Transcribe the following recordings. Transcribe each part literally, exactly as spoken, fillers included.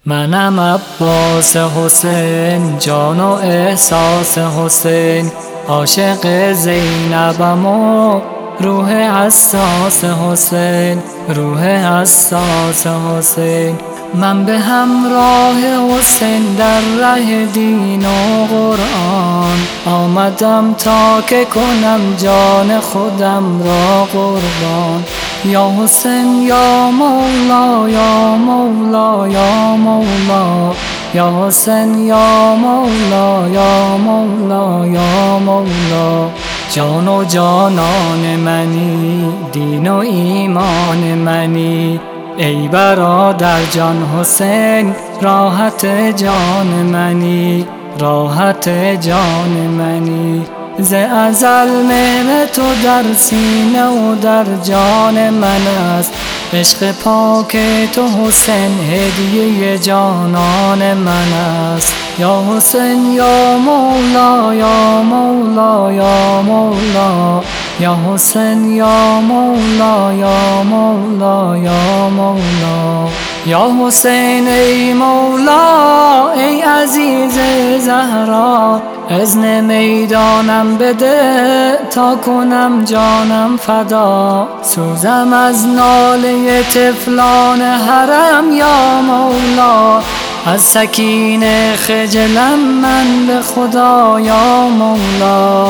منم عباس حسین، جان و احساس حسین، عاشق زینبم و روح حساس حسین، روح حساس حسین. من به همراه حسین در ره دین و قرآن آمدم تا که کنم جان خودم را قربان. یا حسین یا مولا یا مولا یا مولا، یا حسین یا مولا یا مولا یا مولا. جان و جانان منی، دین و ایمان منی، ای برادر جان حسین راحت جان منی، راحت جان منی. ز ازل مهر تو در سینه و در جان من است، عشق پاک تو حسین هدیه جانان من است. یا حسین یا مولا یا مولا یا مولا، یا حسین یا مولا یا مولا یا مولا. یا حسین ای مولا ای عزیز زهرا، اذن میدانم بده تا کنم جانم فدا. سوزم از ناله طفلان حرم یا مولا، از سکینه خجلم من به خدا یا مولا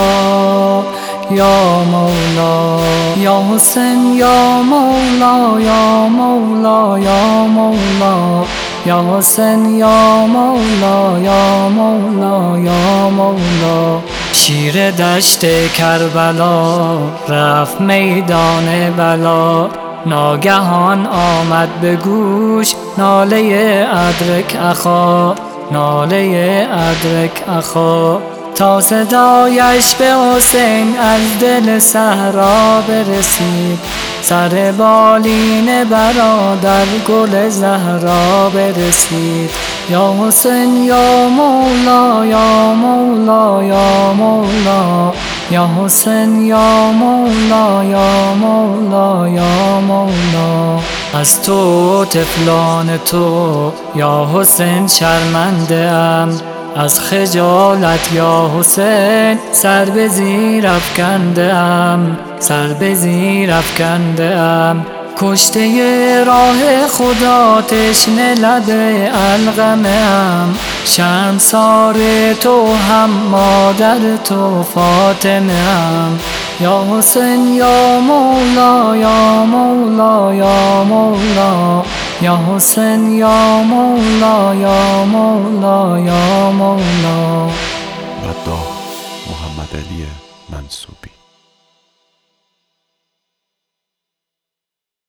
یا مولا. یا حسین یا مولا یا مولا یا مولا، یا حسین یا مولا یا مولا یا مولا. شیر دشت کربلا رفت میدان بلا، ناگهان آمد به گوش ناله ادرک اخا، ناله ادرک اخا. تا صدایش به حسین از دل صحرا برسید، سر بالین برادر گل زهرا برسید. یا حسین یا مولا یا مولا یا مولا، یا حسین یا مولا یا مولا یا مولا. از تو طفلان تو یا حسین شرمنده ام، از خجالت یا حسین سر به زیر افکنده ام، سر به زیر افکنده ام. کشته راه خدا تشنه لب القمه ام، شرمسار تو هم مادر تو فاطمه ام. یا حسین یا مولا یا مولا یا مولا، یا حسین یا مولا یا مولا یا مولا. مداح محمد علی منصوبی.